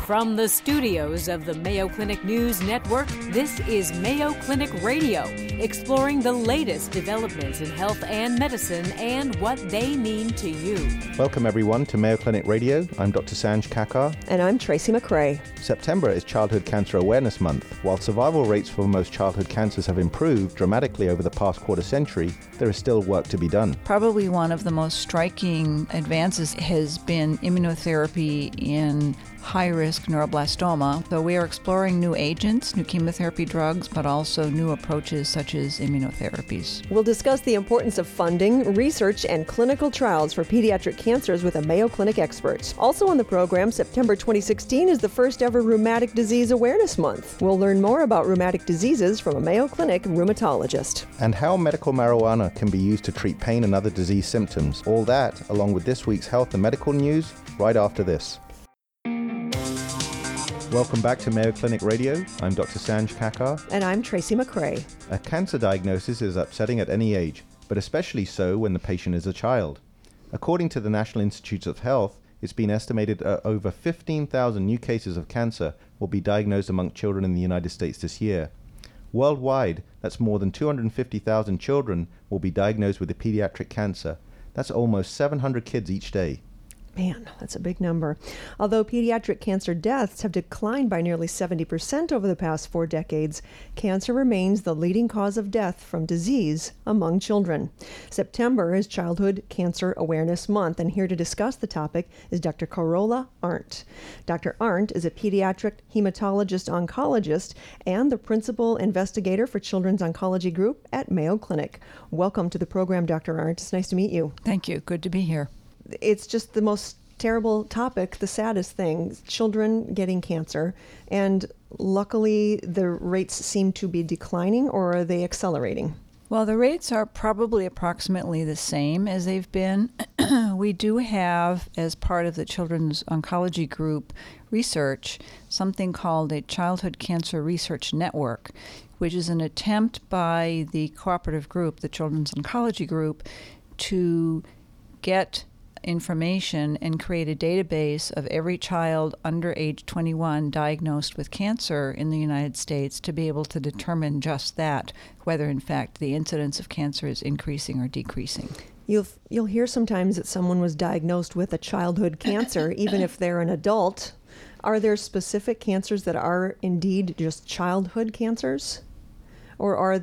From the studios of the Mayo Clinic News Network, this is Mayo Clinic Radio, exploring the latest developments in health and medicine and what they mean to you. Welcome everyone to Mayo Clinic Radio. I'm Dr. Sanj Kakar. And I'm Tracy McRae. September is Childhood Cancer Awareness Month. While survival rates for most childhood cancers have improved dramatically over the past quarter century, there is still work to be done. Probably one of the most striking advances has been immunotherapy in high-risk neuroblastoma. So we are exploring new agents, new chemotherapy drugs, but also new approaches such as immunotherapies. We'll discuss the importance of funding, research, and clinical trials for pediatric cancers with a Mayo Clinic expert. Also on the program, September 2016 is the first ever Rheumatic Disease Awareness Month. We'll learn more about rheumatic diseases from a Mayo Clinic rheumatologist. And how medical marijuana can be used to treat pain and other disease symptoms. All that, along with this week's health and medical news, right after this. Welcome back to Mayo Clinic Radio. I'm Dr. Sanj Kakar. And I'm Tracy McRae. A cancer diagnosis is upsetting at any age, but especially so when the patient is a child. According to the National Institutes of Health, it's been estimated over 15,000 new cases of cancer will be diagnosed among children in the United States this year. Worldwide, that's more than 250,000 children will be diagnosed with a pediatric cancer. That's almost 700 kids each day. Man, that's a big number. Although pediatric cancer deaths have declined by nearly 70% over the past 4 decades, cancer remains the leading cause of death from disease among children. September is Childhood Cancer Awareness Month, and here to discuss the topic is Dr. Carola Arndt. Dr. Arndt is a pediatric hematologist-oncologist and the principal investigator for Children's Oncology Group at Mayo Clinic. Welcome to the program, Dr. Arndt. It's nice to meet you. Thank you. Good to be here. It's just the most terrible topic, the saddest thing, children getting cancer. And luckily, the rates seem to be declining, or are they accelerating? Well, the rates are probably approximately the same as they've been. We do have, as part of the Children's Oncology Group research, something called a Childhood Cancer Research Network, which is an attempt by the cooperative group, the Children's Oncology Group, to get information and create a database of every child under age 21 diagnosed with cancer in the United States to be able to determine just that, whether in fact the incidence of cancer is increasing or decreasing. You'll hear sometimes that someone was diagnosed with a childhood cancer, even if they're an adult. Are there specific cancers that are indeed just childhood cancers? Or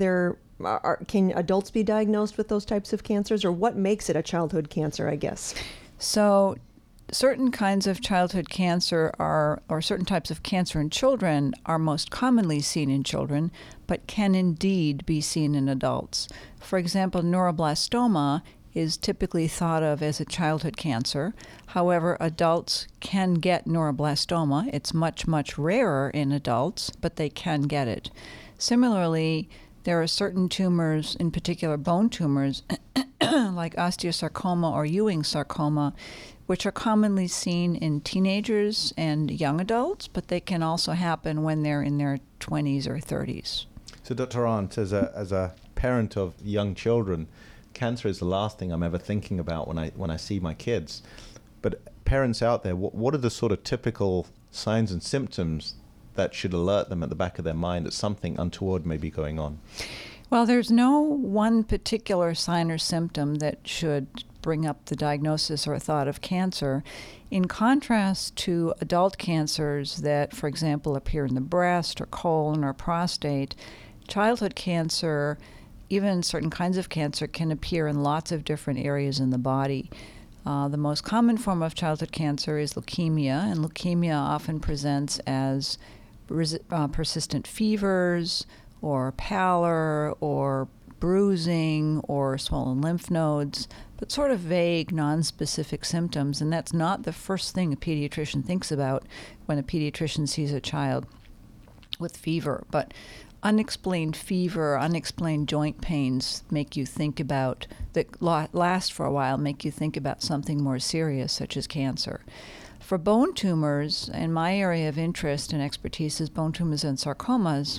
can adults be diagnosed with those types of cancers, or what makes it a childhood cancer, I guess? So certain kinds of childhood cancer or certain types of cancer in children are most commonly seen in children, but can indeed be seen in adults. For example, neuroblastoma is typically thought of as a childhood cancer. However, adults can get neuroblastoma. It's much, much rarer in adults, but they can get it. Similarly, there are certain tumors, in particular bone tumors, like osteosarcoma or Ewing sarcoma, which are commonly seen in teenagers and young adults, but they can also happen when they're in their 20s or 30s. So Dr. Arndt, as a parent of young children, cancer is the last thing I'm ever thinking about when I see my kids. But parents out there, what are the sort of typical signs and symptoms that should alert them at the back of their mind that something untoward may be going on? Well, there's no one particular sign or symptom that should bring up the diagnosis or thought of cancer. In contrast to adult cancers that, for example, appear in the breast or colon or prostate, childhood cancer, even certain kinds of cancer, can appear in lots of different areas in the body. The most common form of childhood cancer is leukemia, and leukemia often presents as persistent fevers or pallor or bruising or swollen lymph nodes, but sort of vague, non-specific symptoms. And that's not the first thing a pediatrician thinks about when a pediatrician sees a child with fever. But unexplained fever, unexplained joint pains make you think about, that last for a while, make you think about something more serious, such as cancer. For bone tumors, and my area of interest and expertise is bone tumors and sarcomas,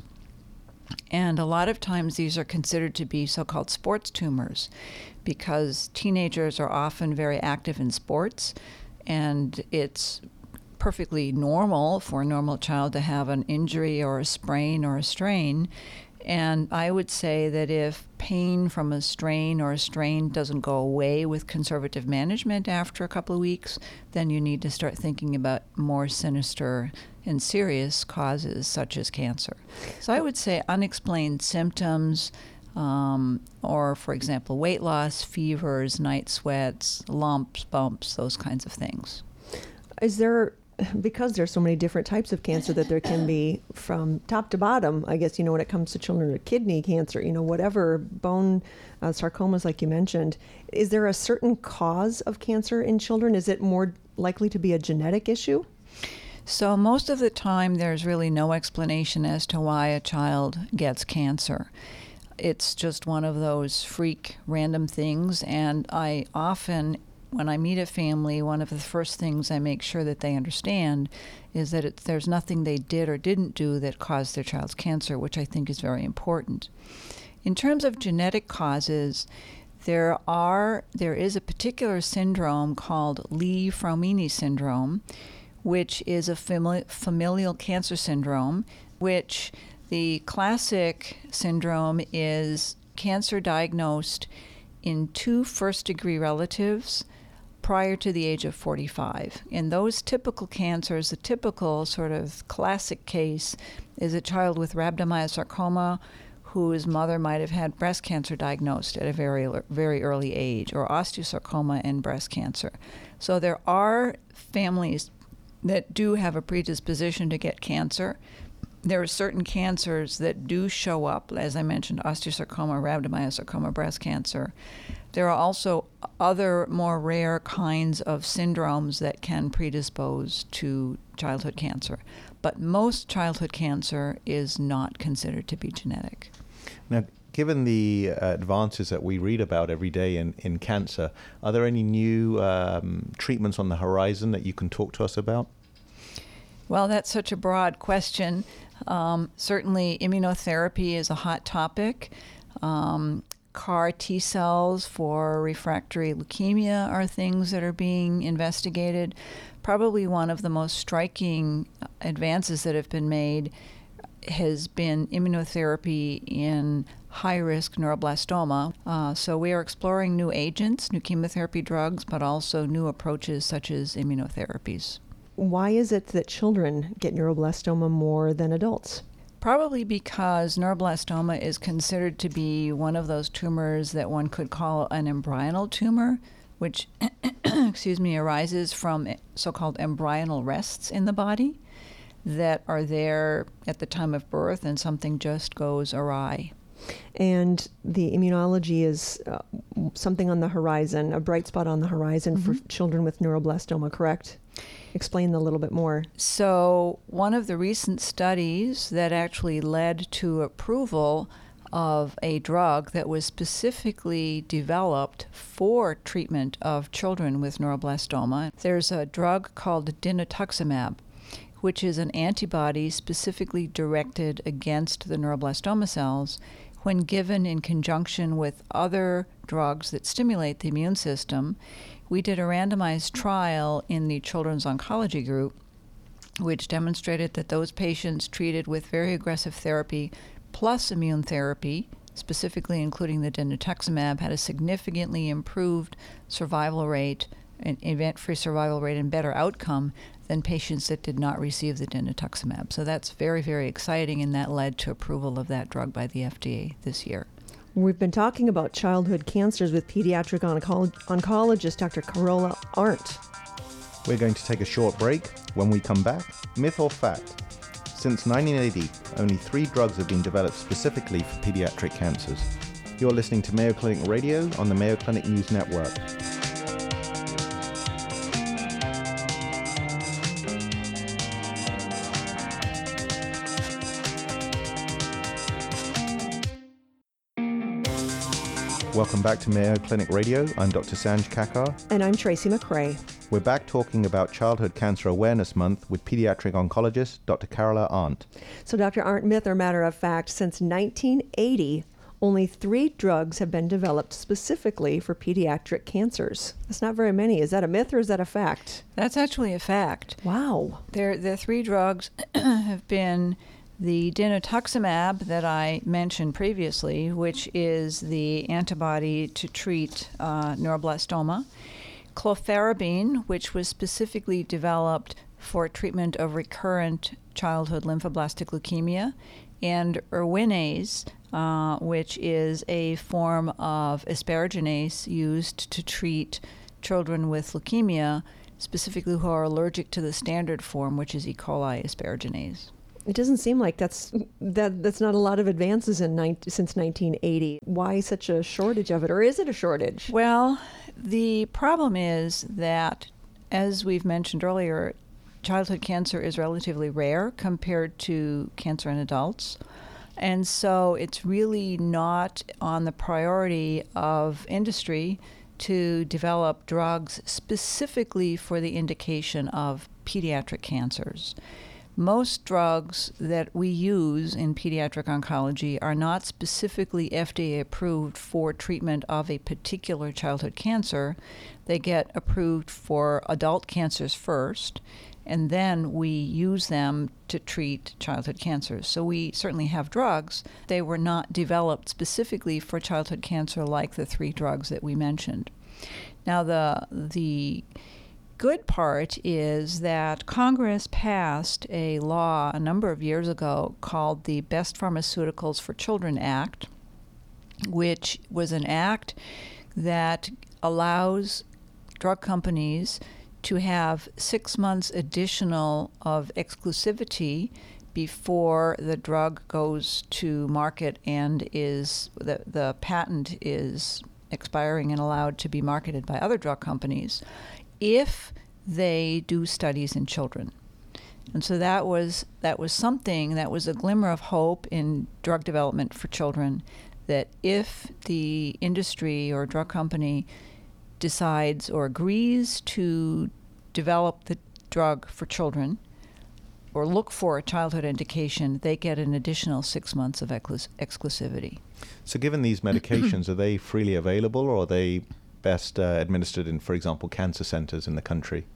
and a lot of times these are considered to be so-called sports tumors because teenagers are often very active in sports, and it's perfectly normal for a normal child to have an injury or a sprain or a strain. And I would say that if pain from a strain or a strain doesn't go away with conservative management after a couple of weeks, then you need to start thinking about more sinister and serious causes such as cancer. So I would say unexplained symptoms, or, for example, weight loss, fevers, night sweats, lumps, bumps, those kinds of things. Is there, because there's so many different types of cancer, that there can be from top to bottom, I guess, when it comes to children with kidney cancer, whatever, bone sarcomas like you mentioned, is there a certain cause of cancer in children? Is it more likely to be a genetic issue? So most of the time there's really no explanation as to why a child gets cancer. It's just one of those freak random things, and I often, when I meet a family, one of the first things I make sure that they understand is that there's nothing they did or didn't do that caused their child's cancer, which I think is very important. In terms of genetic causes, there is a particular syndrome called Li-Fraumeni syndrome, which is a familial cancer syndrome, which the classic syndrome is cancer diagnosed in 2 first-degree relatives prior to the age of 45. In those typical cancers, the typical sort of classic case is a child with rhabdomyosarcoma whose mother might have had breast cancer diagnosed at a very, very early age, or osteosarcoma and breast cancer. So there are families that do have a predisposition to get cancer. There are certain cancers that do show up, as I mentioned, osteosarcoma, rhabdomyosarcoma, breast cancer. There are also other more rare kinds of syndromes that can predispose to childhood cancer. But most childhood cancer is not considered to be genetic. Now, given the advances that we read about every day in cancer, are there any new treatments on the horizon that you can talk to us about? Well, that's such a broad question. Certainly, immunotherapy is a hot topic. CAR T cells for refractory leukemia are things that are being investigated. Probably one of the most striking advances that have been made has been immunotherapy in high-risk neuroblastoma. So we are exploring new agents, new chemotherapy drugs, but also new approaches such as immunotherapies. Why is it that children get neuroblastoma more than adults? Probably because neuroblastoma is considered to be one of those tumors that one could call an embryonal tumor, which arises from so-called embryonal rests in the body that are there at the time of birth, and something just goes awry. And the immunology is something on the horizon, a bright spot on the horizon for children with neuroblastoma, correct? Explain a little bit more. So one of the recent studies that actually led to approval of a drug that was specifically developed for treatment of children with neuroblastoma, there's a drug called dinutuximab, which is an antibody specifically directed against the neuroblastoma cells. When given in conjunction with other drugs that stimulate the immune system, we did a randomized trial in the Children's Oncology Group, which demonstrated that those patients treated with very aggressive therapy plus immune therapy, specifically including the dinutuximab, had a significantly improved survival rate, an event-free survival rate, and better outcome than patients that did not receive the dinutuximab. So that's very, very exciting, and that led to approval of that drug by the FDA this year. We've been talking about childhood cancers with pediatric oncologist Dr. Carola Arndt. We're going to take a short break. When we come back, myth or fact? Since 1980, only 3 drugs have been developed specifically for pediatric cancers. You're listening to Mayo Clinic Radio on the Mayo Clinic News Network. Welcome back to Mayo Clinic Radio. I'm Dr. Sanj Kakar. And I'm Tracy McRae. We're back talking about Childhood Cancer Awareness Month with pediatric oncologist Dr. Carola Arndt. So Dr. Arndt, myth or matter of fact, since 1980, Only 3 drugs have been developed specifically for pediatric cancers. That's not very many. Is that a myth or is that a fact? That's actually a fact. Wow. The 3 drugs have been the dinutuximab that I mentioned previously, which is the antibody to treat neuroblastoma, clofarabine, which was specifically developed for treatment of recurrent childhood lymphoblastic leukemia, and Erwinase, which is a form of asparaginase used to treat children with leukemia, specifically who are allergic to the standard form, which is E. coli asparaginase. It doesn't seem like that's not a lot of advances since 1980. Why such a shortage of it, or is it a shortage? Well, the problem is that, as we've mentioned earlier, childhood cancer is relatively rare compared to cancer in adults. And so it's really not on the priority of industry to develop drugs specifically for the indication of pediatric cancers. Most drugs that we use in pediatric oncology are not specifically FDA approved for treatment of a particular childhood cancer. They get approved for adult cancers first, and then we use them to treat childhood cancers. So we certainly have drugs. They were not developed specifically for childhood cancer like the 3 drugs that we mentioned. Now, the good part is that Congress passed a law a number of years ago called the Best Pharmaceuticals for Children Act, which was an act that allows drug companies to have 6 months additional of exclusivity before the drug goes to market and the patent is expiring and allowed to be marketed by other drug companies, if they do studies in children. And so that was something that was a glimmer of hope in drug development for children, that if the industry or drug company decides or agrees to develop the drug for children or look for a childhood indication, they get an additional 6 months of exclusivity. So given these medications, are they freely available, or are they best administered in, for example, cancer centers in the country?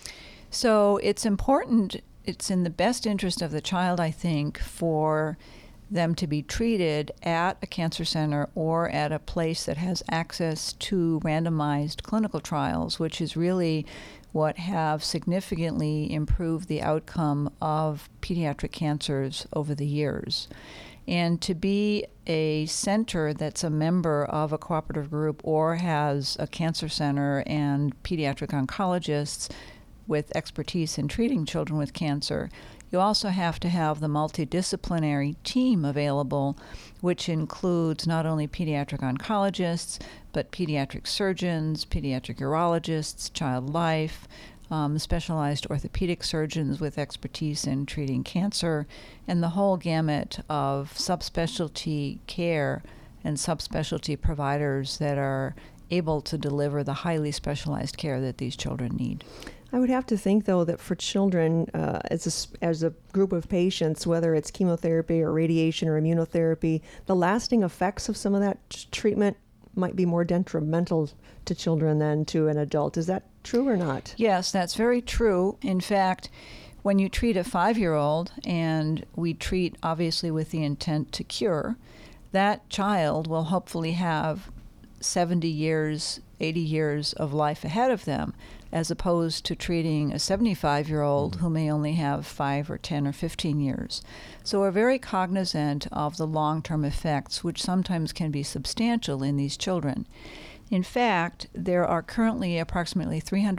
So it's important, it's in the best interest of the child, I think, for them to be treated at a cancer center or at a place that has access to randomized clinical trials, which is really what have significantly improved the outcome of pediatric cancers over the years. And to be a center that's a member of a cooperative group or has a cancer center and pediatric oncologists with expertise in treating children with cancer, you also have to have the multidisciplinary team available, which includes not only pediatric oncologists, but pediatric surgeons, pediatric urologists, child life, specialized orthopedic surgeons with expertise in treating cancer, and the whole gamut of subspecialty care and subspecialty providers that are able to deliver the highly specialized care that these children need. I would have to think, though, that for children, as a group of patients, whether it's chemotherapy or radiation or immunotherapy, the lasting effects of some of that treatment might be more detrimental to children than to an adult. Is that true or not? Yes, that's very true. In fact, when you treat a 5-year-old, and we treat obviously with the intent to cure, that child will hopefully have 70 years, 80 years of life ahead of them, as opposed to treating a 75-year-old who may only have 5 or 10 or 15 years. So we're very cognizant of the long-term effects, which sometimes can be substantial in these children. In fact, there are currently approximately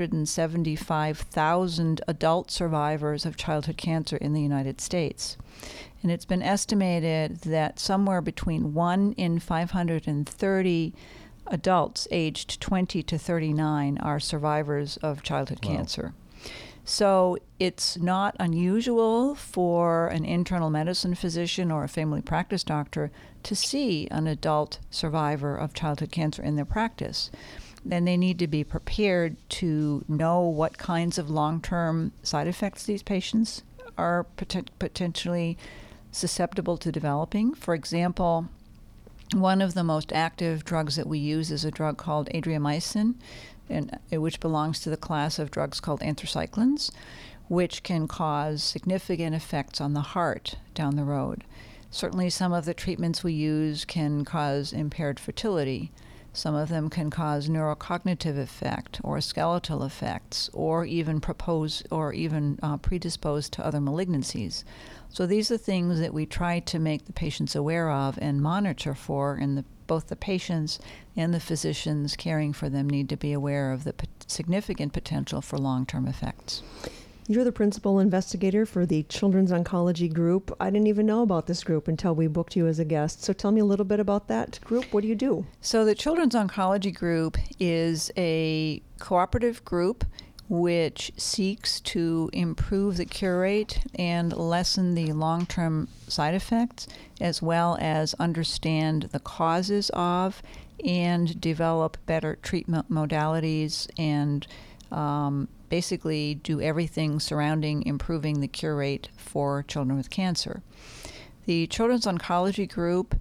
375,000 adult survivors of childhood cancer in the United States. And it's been estimated that somewhere between 1 in 530 adults aged 20 to 39 are survivors of childhood cancer. So it's not unusual for an internal medicine physician or a family practice doctor to see an adult survivor of childhood cancer in their practice. Then they need to be prepared to know what kinds of long-term side effects these patients are potentially susceptible to developing. For example, One of the most active drugs that we use is a drug called adriamycin, which belongs to the class of drugs called anthracyclines, which can cause significant effects on the heart down the road. Certainly some of the treatments we use can cause impaired fertility. Some of them can cause neurocognitive effect or skeletal effects, or even predispose to other malignancies. So these are things that we try to make the patients aware of and monitor for, and both the patients and the physicians caring for them need to be aware of the significant potential for long-term effects. You're the principal investigator for the Children's Oncology Group. I didn't even know about this group until we booked you as a guest. So tell me a little bit about that group. What do you do? So the Children's Oncology Group is a cooperative group which seeks to improve the cure rate and lessen the long-term side effects, as well as understand the causes of and develop better treatment modalities and basically do everything surrounding improving the cure rate for children with cancer. The Children's Oncology Group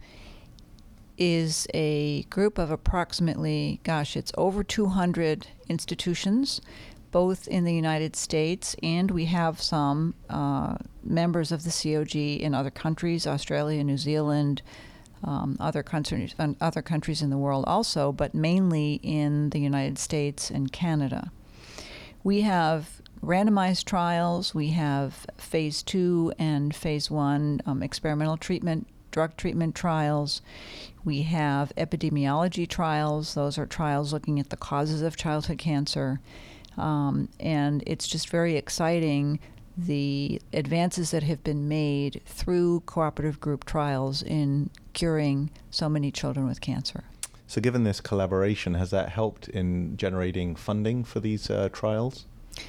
is a group of approximately, it's over 200 institutions, both in the United States, and we have some members of the COG in other countries, Australia, New Zealand, other countries in the world also, but mainly in the United States and Canada. We have randomized trials. We have phase 2 and phase 1 experimental treatment, drug treatment trials. We have epidemiology trials. Those are trials looking at the causes of childhood cancer. And it's just very exciting, the advances that have been made through cooperative group trials in curing so many children with cancer. So given this collaboration, has that helped in generating funding for these trials?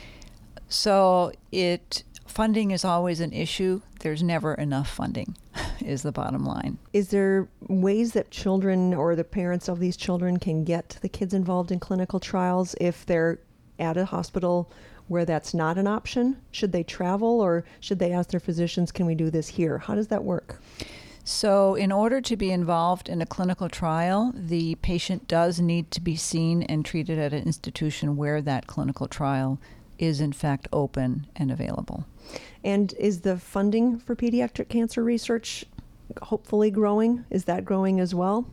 So funding is always an issue. There's never enough funding, is the bottom line. Is there ways that children or the parents of these children can get the kids involved in clinical trials if they're at a hospital where that's not an option? Should they travel, or should they ask their physicians, can we do this here? How does that work? So in order to be involved in a clinical trial, the patient does need to be seen and treated at an institution where that clinical trial is in fact open and available. And is the funding for pediatric cancer research hopefully growing? Is that growing as well?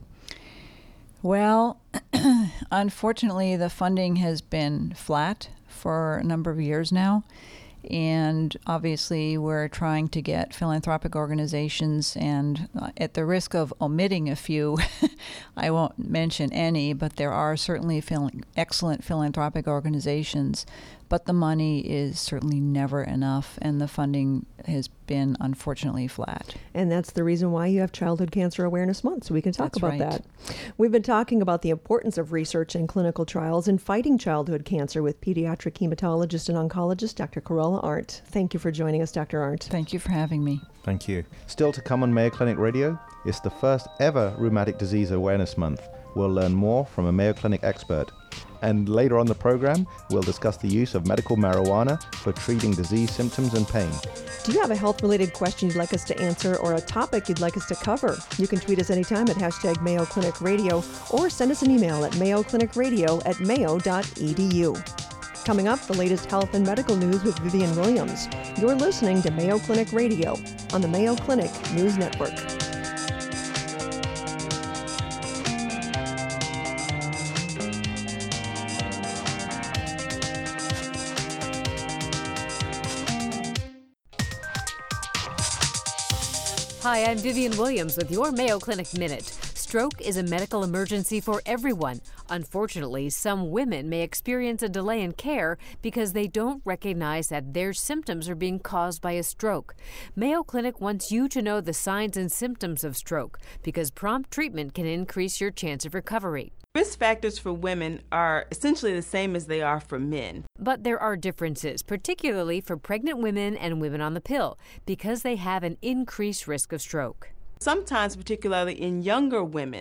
Well, unfortunately, the funding has been flat for a number of years now. And obviously, we're trying to get philanthropic organizations, and at the risk of omitting a few, I won't mention any, but there are certainly excellent philanthropic organizations, but the money is certainly never enough, and the funding has been unfortunately flat. And that's the reason why you have Childhood Cancer Awareness Month, so we can talk about right. that. We've been talking about the importance of research and clinical trials in fighting childhood cancer with pediatric hematologist and oncologist Dr. Carola Arndt. Thank you for joining us, Dr. Arndt. Thank you for having me. Thank you. Still to come on Mayo Clinic Radio, it's the first ever Rheumatic Disease Awareness Month. We'll learn more from a Mayo Clinic expert. And later on the program, we'll discuss the use of medical marijuana for treating disease symptoms and pain. Do you have a health-related question you'd like us to answer or a topic you'd like us to cover? You can tweet us anytime at hashtag Mayo Clinic Radio or send us an email at mayoclinicradio@mayo.edu. Coming up, the latest health and medical news with Vivian Williams. You're listening to Mayo Clinic Radio on the Mayo Clinic News Network. Hi, I'm Vivian Williams with your Mayo Clinic Minute. Stroke is a medical emergency for everyone. Unfortunately, some women may experience a delay in care because they don't recognize that their symptoms are being caused by a stroke. Mayo Clinic wants you to know the signs and symptoms of stroke because prompt treatment can increase your chance of recovery. Risk factors for women are essentially the same as they are for men. But there are differences, particularly for pregnant women and women on the pill, because they have an increased risk of stroke. Sometimes, particularly in younger women,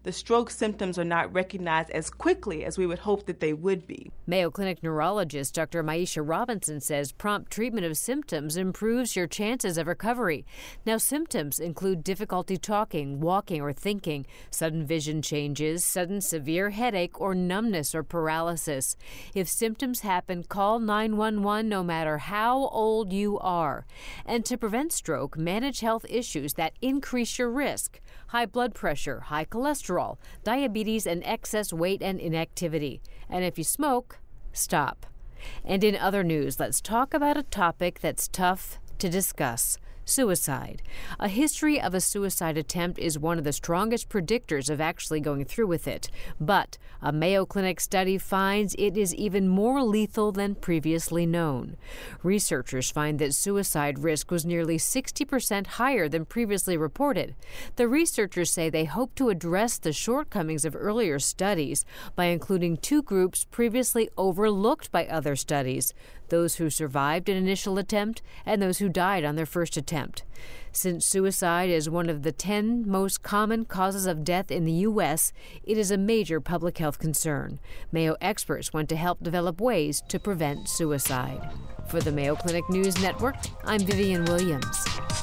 the stroke symptoms are not recognized as quickly as we would hope that they would be. Mayo Clinic neurologist Dr. Maisha Robinson says prompt treatment of symptoms improves your chances of recovery. Now, symptoms include difficulty talking, walking, or thinking, sudden vision changes, sudden severe headache, or numbness or paralysis. If symptoms happen, call 911 no matter how old you are. And to prevent stroke, manage health issues that increase your risk: high blood pressure, high cholesterol, diabetes, and excess weight and inactivity. And if you smoke, stop. And in other news, let's talk about a topic that's tough to discuss: suicide. A history of a suicide attempt is one of the strongest predictors of actually going through with it. But a Mayo Clinic study finds it is even more lethal than previously known. Researchers find that suicide risk was nearly 60% higher than previously reported. The researchers say they hope to address the shortcomings of earlier studies by including two groups previously overlooked by other studies: those who survived an initial attempt and those who died on their first attempt. Since suicide is one of the 10 most common causes of death in the U.S., it is a major public health concern. Mayo experts want to help develop ways to prevent suicide. For the Mayo Clinic News Network, I'm Vivian Williams.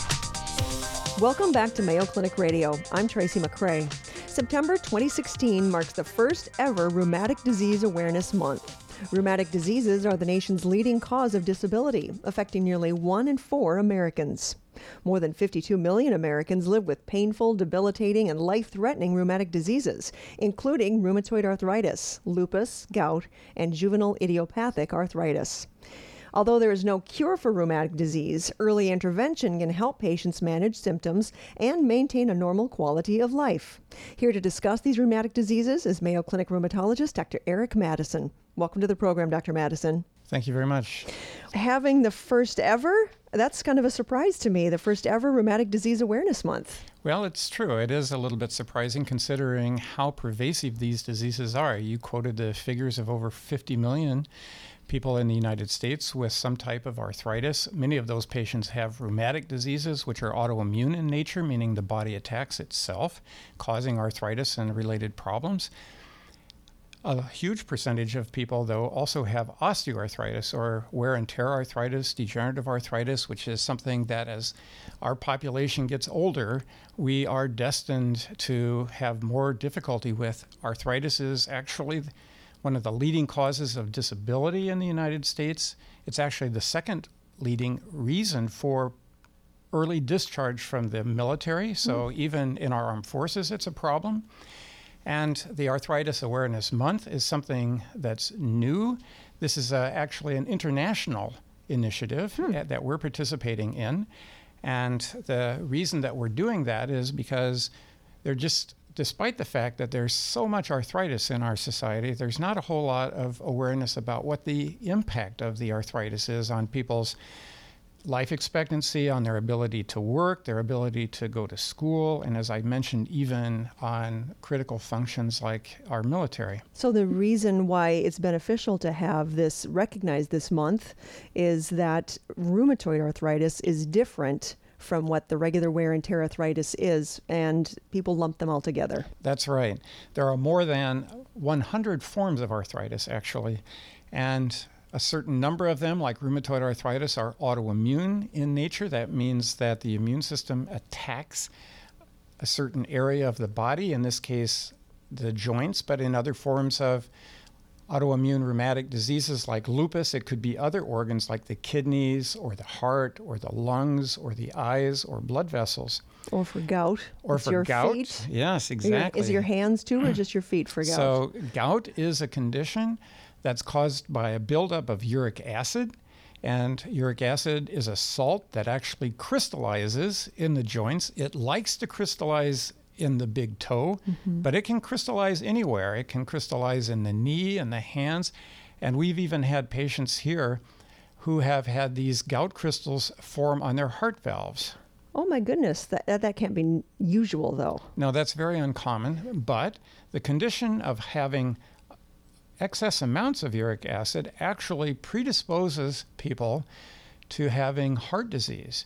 Welcome back to Mayo Clinic Radio. I'm Tracy McCray. September 2016 marks the first ever Rheumatic Disease Awareness Month. Rheumatic diseases are the nation's leading cause of disability, affecting nearly 1 in 4 Americans. More than 52 million Americans live with painful, debilitating, and life-threatening rheumatic diseases, including rheumatoid arthritis, lupus, gout, and juvenile idiopathic arthritis. Although there is no cure for rheumatic disease, early intervention can help patients manage symptoms and maintain a normal quality of life. Here to discuss these rheumatic diseases is Mayo Clinic rheumatologist Dr. Eric Madison. Welcome to the program, Dr. Madison. Thank you very much. Having the first ever, that's kind of a surprise to me, the first ever Rheumatic Disease Awareness Month. Well, it's true. It is a little bit surprising considering how pervasive these diseases are. You quoted the figures of over 50 million people in the United States with some type of arthritis. Many of those patients have rheumatic diseases, which are autoimmune in nature, meaning the body attacks itself, causing arthritis and related problems. A huge percentage of people, though, also have osteoarthritis or wear and tear arthritis, degenerative arthritis, which is something that as our population gets older, we are destined to have more difficulty with. Arthritis is actually one of the leading causes of disability in the United States. It's actually the second leading reason for early discharge from the military. So even in our armed forces, it's a problem. And the Arthritis Awareness Month is something that's new. This is actually an international initiative that we're participating in. And the reason that we're doing that is because despite the fact that there's so much arthritis in our society, there's not a whole lot of awareness about what the impact of the arthritis is on people's life expectancy, on their ability to work, their ability to go to school, and as I mentioned, even on critical functions like our military. So the reason why it's beneficial to have this recognized this month is that rheumatoid arthritis is different from what the regular wear and tear arthritis is, and people lump them all together. That's right. There are more than 100 forms of arthritis, actually, and a certain number of them, like rheumatoid arthritis, are autoimmune in nature. That means that the immune system attacks a certain area of the body, in this case, the joints, but in other forms of autoimmune rheumatic diseases like lupus, it could be other organs like the kidneys or the heart or the lungs or the eyes or blood vessels. Or for gout. Or for gout. Feet. Yes, exactly. Is it your hands too, or just your feet for gout? So gout is a condition that's caused by a buildup of uric acid. And uric acid is a salt that actually crystallizes in the joints. It likes to crystallize in the big toe, but it can crystallize anywhere. It can crystallize in the knee and the hands. And we've even had patients here who have had these gout crystals form on their heart valves. Oh my goodness, that can't be usual though. No, that's very uncommon. But the condition of having excess amounts of uric acid actually predisposes people to having heart disease.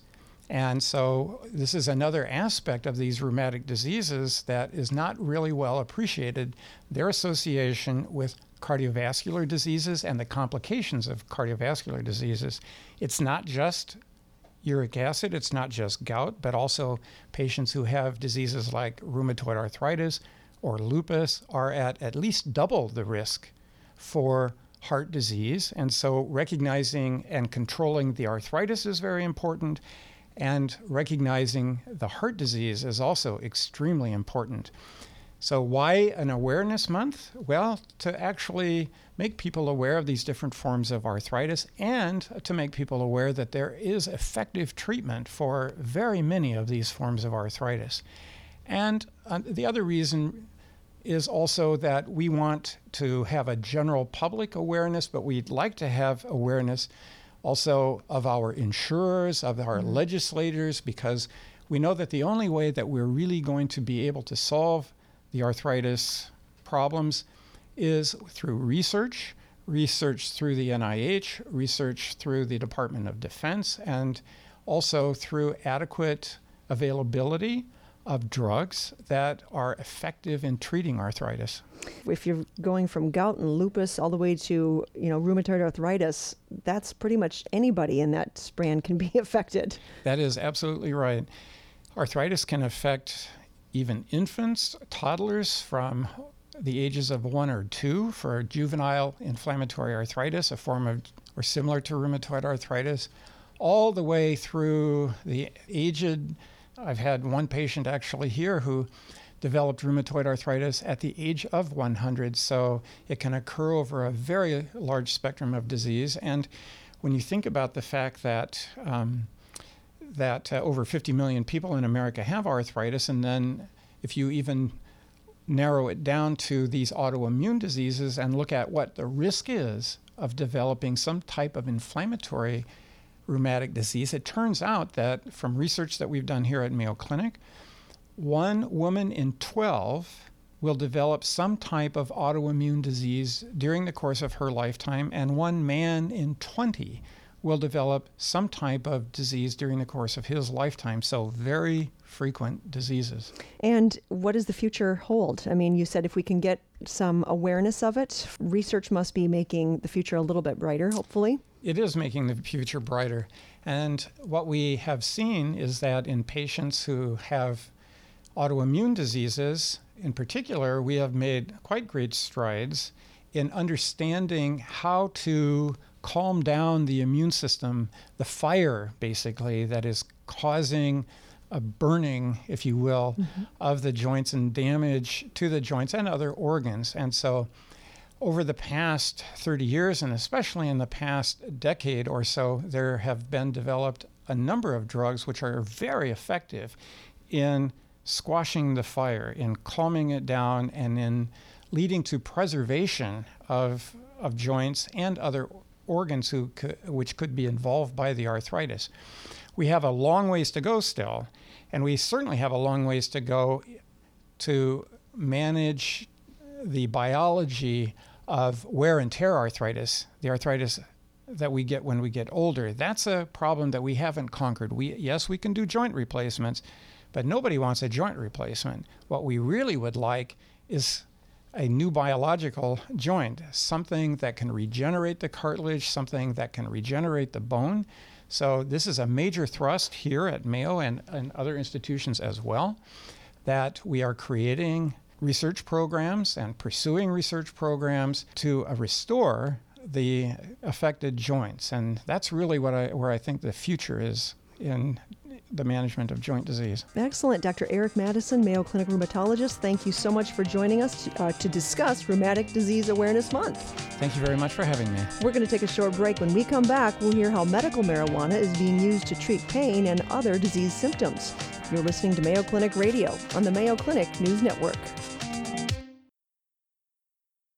And so this is another aspect of these rheumatic diseases that is not really well appreciated, their association with cardiovascular diseases and the complications of cardiovascular diseases. It's not just uric acid, it's not just gout, but also patients who have diseases like rheumatoid arthritis or lupus are at least double the risk for heart disease. And so recognizing and controlling the arthritis is very important, and recognizing the heart disease is also extremely important. So why an awareness month? Well, to actually make people aware of these different forms of arthritis and to make people aware that there is effective treatment for very many of these forms of arthritis. And the other reason is also that we want to have a general public awareness, but we'd like to have awareness also of our insurers, of our legislators, because we know that the only way that we're really going to be able to solve the arthritis problems is through research through the NIH, research through the Department of Defense, and also through adequate availability of drugs that are effective in treating arthritis. If you're going from gout and lupus all the way to, rheumatoid arthritis, that's pretty much anybody in that span can be affected. That is absolutely right. Arthritis can affect even infants, toddlers from the ages of 1 or 2 for juvenile inflammatory arthritis, a form of or similar to rheumatoid arthritis, all the way through the aged. I've had one patient actually here who developed rheumatoid arthritis at the age of 100, so it can occur over a very large spectrum of disease. And when you think about the fact that over 50 million people in America have arthritis, and then if you even narrow it down to these autoimmune diseases and look at what the risk is of developing some type of inflammatory rheumatic disease, it turns out that from research that we've done here at Mayo Clinic, 1 woman in 12 will develop some type of autoimmune disease during the course of her lifetime, and 1 man in 20 will develop some type of disease during the course of his lifetime. So very frequent diseases. And what does the future hold? I mean, you said if we can get some awareness of it, research must be making the future a little bit brighter, hopefully. It is making the future brighter. And what we have seen is that in patients who have autoimmune diseases, in particular, we have made quite great strides in understanding how to calm down the immune system, the fire, basically, that is causing a burning, if you will, of the joints and damage to the joints and other organs. And so over the past 30 years, and especially in the past decade or so, there have been developed a number of drugs which are very effective in squashing the fire, in calming it down, and in leading to preservation of joints and other organs which could be involved by the arthritis. We have a long ways to go still, and we certainly have a long ways to go to manage the biology of wear and tear arthritis, the arthritis that we get when we get older. That's a problem that we haven't conquered. Yes, we can do joint replacements, but nobody wants a joint replacement. What we really would like is a new biological joint, something that can regenerate the cartilage, something that can regenerate the bone. So this is a major thrust here at Mayo and other institutions as well, that we are creating research programs and pursuing research programs to restore the affected joints. And that's really where I think the future is in the management of joint disease. Excellent. Dr. Eric Mattison, Mayo Clinic rheumatologist, thank you so much for joining us to discuss Rheumatic Disease Awareness Month. Thank you very much for having me. We're going to take a short break. When we come back, we'll hear how medical marijuana is being used to treat pain and other disease symptoms. You're listening to Mayo Clinic Radio on the Mayo Clinic News Network.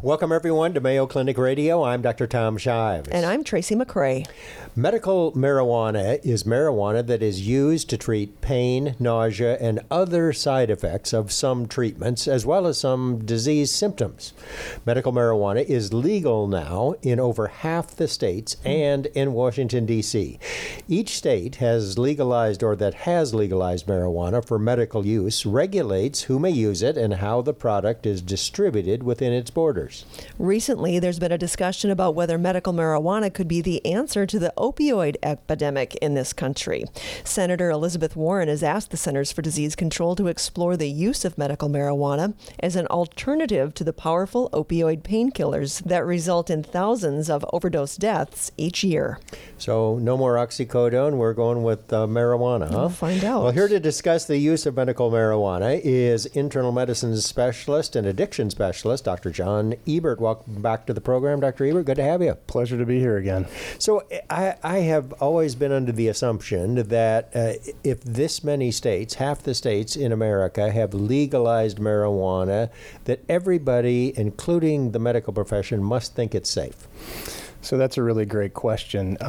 Welcome, everyone, to Mayo Clinic Radio. I'm Dr. Tom Shives. And I'm Tracy McCray. Medical marijuana is marijuana that is used to treat pain, nausea, and other side effects of some treatments, as well as some disease symptoms. Medical marijuana is legal now in over half the states and in Washington, D.C. Each state has legalized or that has legalized marijuana for medical use regulates who may use it and how the product is distributed within its borders. Recently, there's been a discussion about whether medical marijuana could be the answer to the opioid epidemic in this country. Senator Elizabeth Warren has asked the Centers for Disease Control to explore the use of medical marijuana as an alternative to the powerful opioid painkillers that result in thousands of overdose deaths each year. So no more oxycodone. We're going with marijuana, huh? We'll find out. Well, here to discuss the use of medical marijuana is internal medicine specialist and addiction specialist, Dr. John Ebert. Welcome back to the program, Dr. Ebert. Good to have you. Pleasure to be here again. So I have always been under the assumption that if this many states, half the states in America, have legalized marijuana, that everybody, including the medical profession, must think it's safe. So that's a really great question.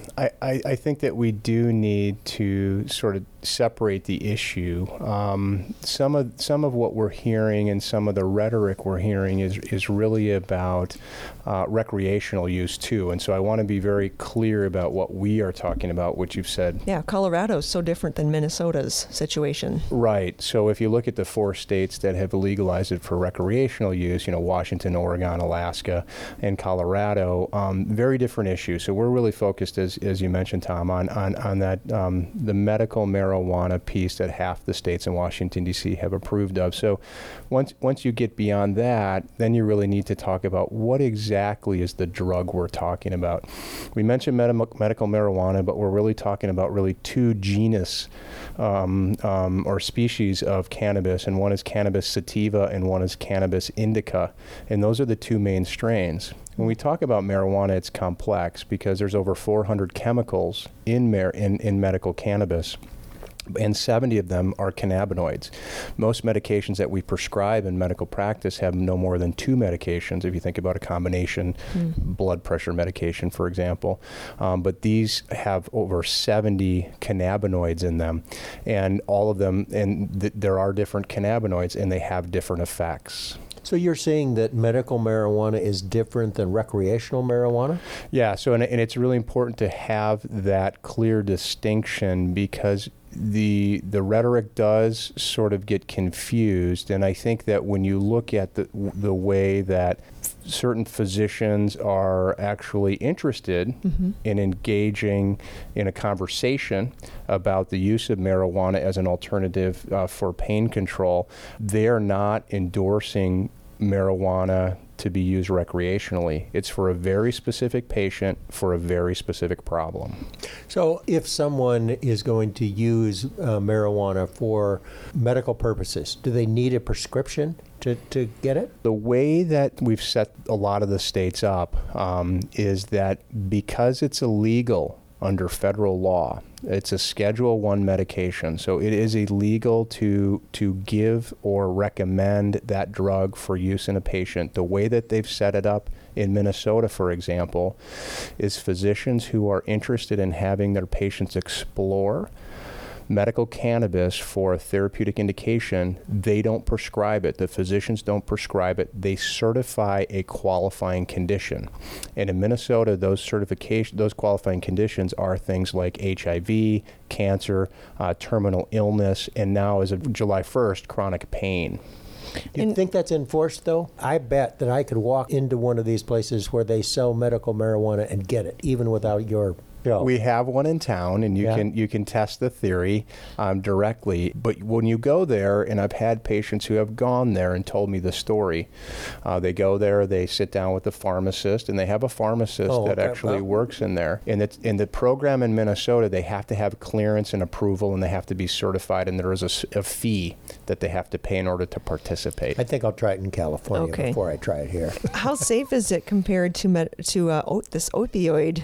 I think that we do need to sort of separate the issue. Some of what we're hearing and some of the rhetoric we're hearing is really about recreational use too. And so I want to be very clear about what we are talking about, which you've said. Yeah, Colorado's so different than Minnesota's situation. Right. So if you look at the 4 states that have legalized it for recreational use, Washington, Oregon, Alaska, and Colorado, very different issues. So we're really focused, as you mentioned, Tom, on that the medical marijuana piece that half the states in Washington, D.C. have approved of. So once you get beyond that, then you really need to talk about what exactly is the drug we're talking about. We mentioned medical marijuana, but we're really talking about really 2 genus or species of cannabis, and one is cannabis sativa and one is cannabis indica, and those are the 2 main strains. When we talk about marijuana, it's complex because there's over 400 chemicals in medical cannabis, and 70 of them are cannabinoids. Most medications that we prescribe in medical practice have no more than 2 medications, if you think about a combination blood pressure medication, for example. But these have over 70 cannabinoids in them, and all of them, and there are different cannabinoids, and they have different effects. So you're saying that medical marijuana is different than recreational marijuana? Yeah, so and it's really important to have that clear distinction because the rhetoric does sort of get confused, and I think that when you look at the way that certain physicians are actually interested in engaging in a conversation about the use of marijuana as an alternative for pain control, they're not endorsing marijuana to be used recreationally. It's for a very specific patient for a very specific problem. So if someone is going to use marijuana for medical purposes, do they need a prescription to get it? The way that we've set a lot of the states up is that because it's illegal under federal law, it's a Schedule I medication, so it is illegal to give or recommend that drug for use in a patient. The way that they've set it up in Minnesota, for example, is physicians who are interested in having their patients explore medical cannabis for a therapeutic indication, they don't prescribe it. The physicians don't prescribe it. They certify a qualifying condition. And in Minnesota, those qualifying conditions are things like HIV, cancer, terminal illness, and now as of July 1st, chronic pain. Do you think that's enforced, though? I bet that I could walk into one of these places where they sell medical marijuana and get it, even without your show. We have one in town, and you can test the theory directly. But when you go there, and I've had patients who have gone there and told me the story. They go there, they sit down with the pharmacist, and they have a pharmacist that actually works in there. And in the program in Minnesota, they have to have clearance and approval, and they have to be certified, and there is a fee that they have to pay in order to participate. I think I'll try it in California before I try it here. How safe is it compared to this opioid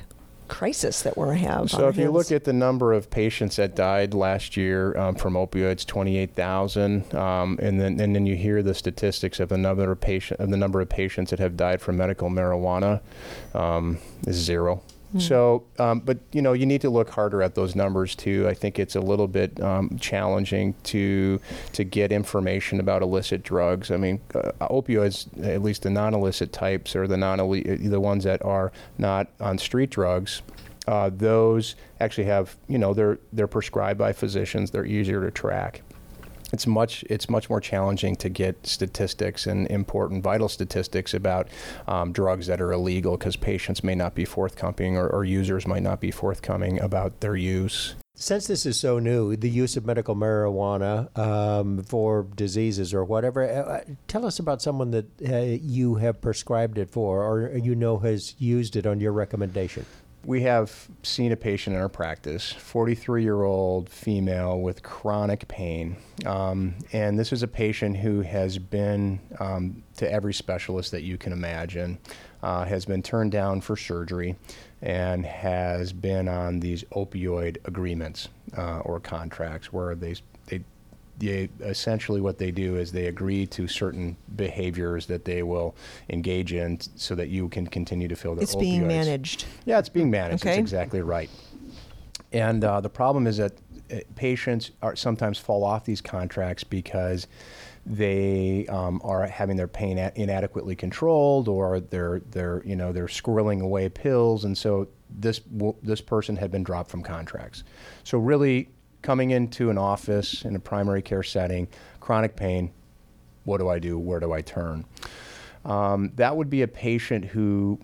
crisis that we're having. So if you look at the number of patients that died last year from opioids, 28,000, and then you hear the statistics of the number of patients that have died from medical marijuana is 0. So, but you need to look harder at those numbers too. I think it's a little bit challenging to get information about illicit drugs. I mean, opioids, at least the non-illicit types or the ones that are not on street drugs, those actually have, they're prescribed by physicians. They're easier to track. It's much more challenging to get statistics and important vital statistics about drugs that are illegal because patients may not be forthcoming or users might not be forthcoming about their use. Since this is so new, the use of medical marijuana for diseases or whatever, tell us about someone that you have prescribed it for or has used it on your recommendation. We have seen a patient in our practice, 43-year-old female with chronic pain. And this is a patient who has been to every specialist that you can imagine, has been turned down for surgery, and has been on these opioid agreements or contracts where they essentially what they do is they agree to certain behaviors that they will engage in so that you can continue to fill their opioids. It's being managed. Yeah, it's being managed. Okay. That's exactly right. And the problem is that patients sometimes fall off these contracts because they are having their pain inadequately controlled, or they're squirreling away pills, and so this person had been dropped from contracts. So really, coming into an office in a primary care setting, chronic pain, what do I do? Where do I turn? That would be a patient who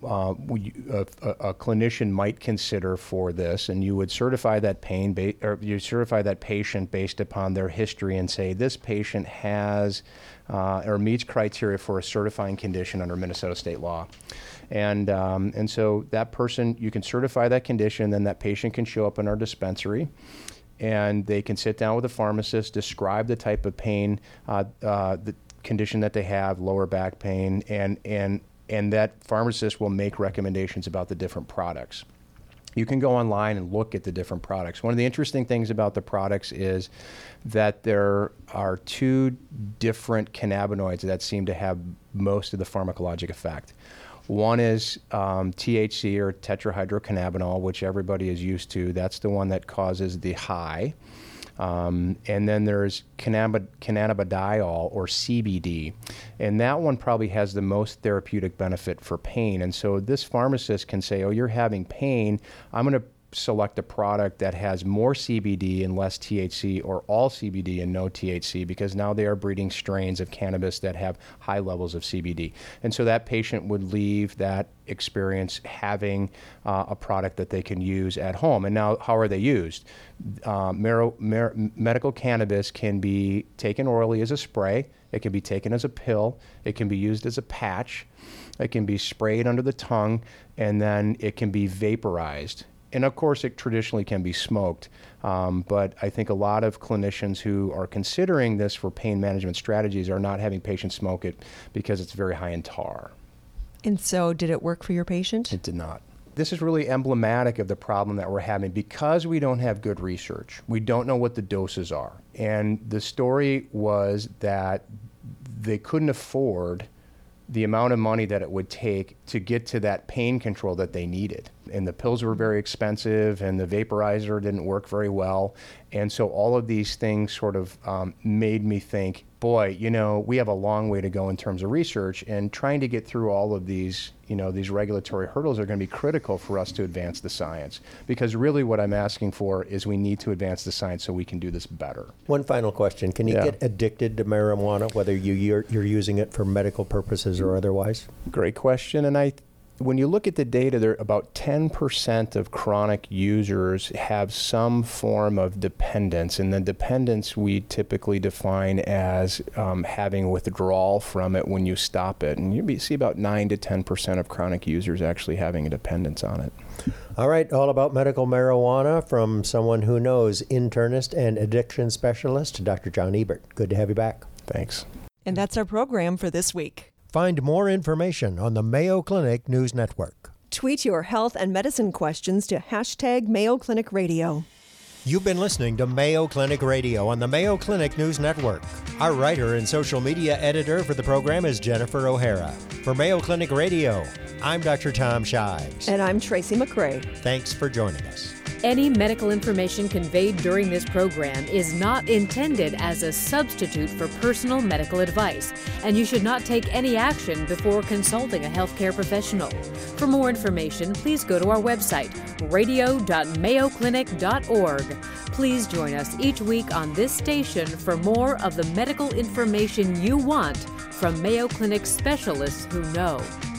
a clinician might consider for this, and you would certify that patient based upon their history and say this patient has or meets criteria for a certifying condition under Minnesota state law. And so that person, you can certify that condition, then that patient can show up in our dispensary, and they can sit down with a pharmacist, describe the type of pain, the condition that they have, lower back pain, and that pharmacist will make recommendations about the different products. You can go online and look at the different products. One of the interesting things about the products is that there are 2 different cannabinoids that seem to have most of the pharmacologic effect. One is THC, or tetrahydrocannabinol, which everybody is used to. That's the one that causes the high. And then there's cannabidiol, or CBD. And that one probably has the most therapeutic benefit for pain. And so this pharmacist can say, oh, you're having pain. I'm going to select a product that has more CBD and less THC, or all CBD and no THC, because now they are breeding strains of cannabis that have high levels of CBD. And so that patient would leave that experience having a product that they can use at home. And now, how are they used? Medical cannabis can be taken orally as a spray. It can be taken as a pill. It can be used as a patch. It can be sprayed under the tongue, and then it can be vaporized. And of course, it traditionally can be smoked, but I think a lot of clinicians who are considering this for pain management strategies are not having patients smoke it because it's very high in tar. And so did it work for your patient? It did not. This is really emblematic of the problem that we're having because we don't have good research. We don't know what the doses are. And the story was that they couldn't afford the amount of money that it would take to get to that pain control that they needed. And the pills were very expensive, and the vaporizer didn't work very well. And so all of these things sort of made me think, boy, we have a long way to go in terms of research, and trying to get through all of these, these regulatory hurdles are going to be critical for us to advance the science. Because really what I'm asking for is we need to advance the science so we can do this better. One final question. Can you get addicted to marijuana, whether you're using it for medical purposes or otherwise? Great question. And when you look at the data, there about 10% of chronic users have some form of dependence, and the dependence we typically define as having withdrawal from it when you stop it. And you see about 9 to 10% of chronic users actually having a dependence on it. All right, all about medical marijuana from someone who knows, internist and addiction specialist, Dr. John Ebert. Good to have you back. Thanks. And that's our program for this week. Find more information on the Mayo Clinic News Network. Tweet your health and medicine questions to hashtag Mayo Clinic Radio. You've been listening to Mayo Clinic Radio on the Mayo Clinic News Network. Our writer and social media editor for the program is Jennifer O'Hara. For Mayo Clinic Radio, I'm Dr. Tom Shives. And I'm Tracy McRae. Thanks for joining us. Any medical information conveyed during this program is not intended as a substitute for personal medical advice, and you should not take any action before consulting a healthcare professional. For more information, please go to our website, radio.mayoclinic.org. Please join us each week on this station for more of the medical information you want from Mayo Clinic specialists who know.